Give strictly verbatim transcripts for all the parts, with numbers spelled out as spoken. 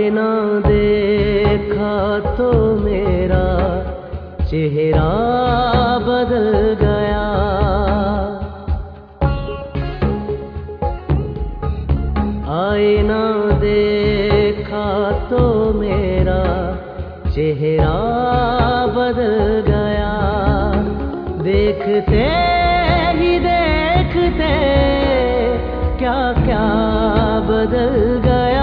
आईना देखा तो मेरा चेहरा बदल गया। आईना देखा तो मेरा चेहरा बदल गया। देखते ही देखते क्या क्या बदल गया।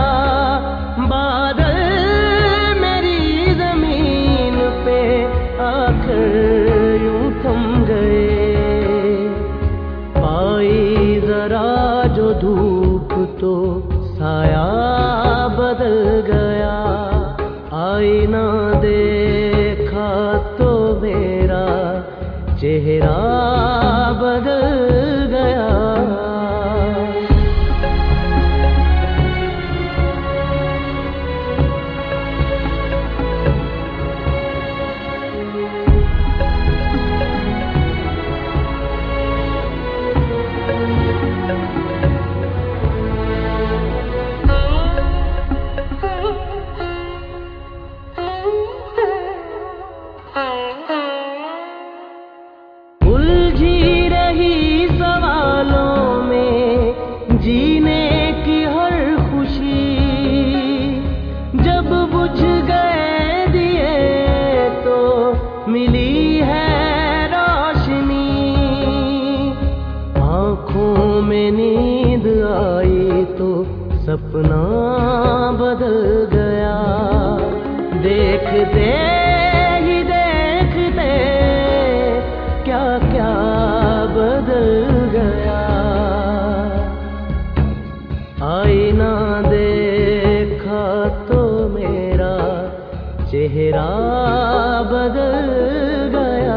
बादल मेरी जमीन पे आकर यूं थम गए। पाई जरा जो धूप तो साया बदल गया। आईना देखा तो मेरा चेहरा बदल गया। उलझी रही सवालों में जीने की हर खुशी। जब बुझ गए दिए तो मिली है रोशनी। आँखों में नींद आई तो सपना बदल गया। देखते ही देखते क्या क्या बदल गया। आईना देखा तो मेरा चेहरा बदल गया।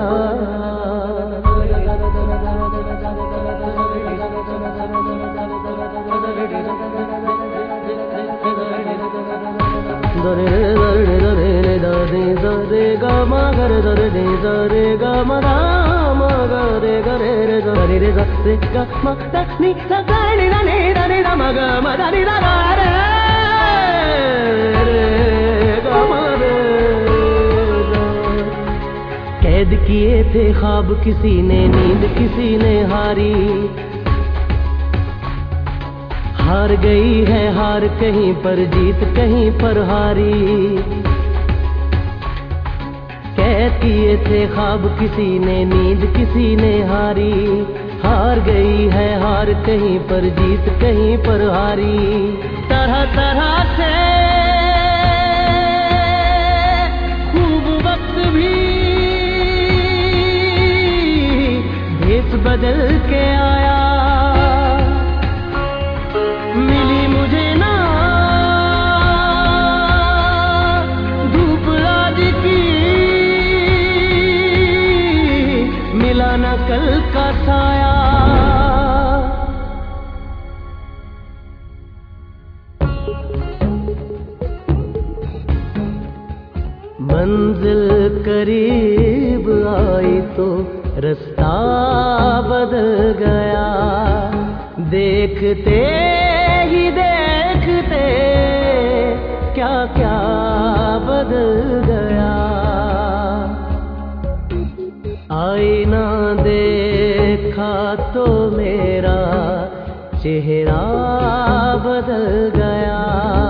दरे दरे दरे दरे दरे गा मा गा रे दरे दे दरे गा मा दा मा गा रे गा रे रे गा रे रे गा रे गा मा दा नी दा गा रे दा ने दा रे दा मा गा मा दा नी दा गा रे रे गा मा रे गा। कैद किए थे ख्वाब किसी ने, नींद किसी ने हारी। हार गई है हार कहीं पर, जीत कहीं पर हारी। कैद किए थे ख्वाब किसी ने, नींद किसी ने हारी। हार गई है हार कहीं पर, जीत कहीं पर हारी। तरह तरह से खूब वक्त भी भेष बदल के आया। मिली मुझे ना धूप आज की, मिला ना कल का साया। मंजिल करीब आई तो रास्ता बदल गया। देखते ही देखते क्या क्या बदल गया। आईना देखा तो मेरा चेहरा बदल गया।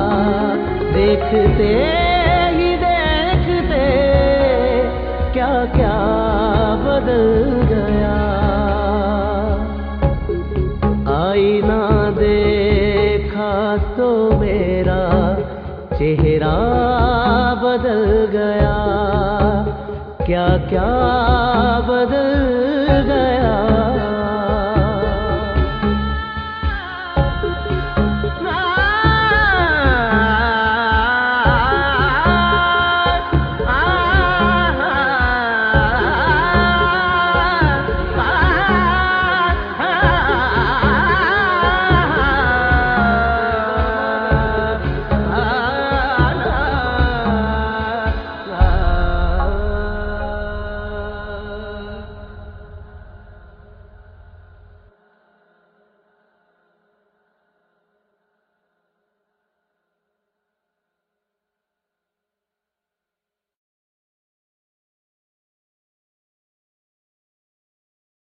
देखते ही देखते क्या क्या बदल गया। आईना देखा तो मेरा चेहरा बदल गया। क्या क्या बदल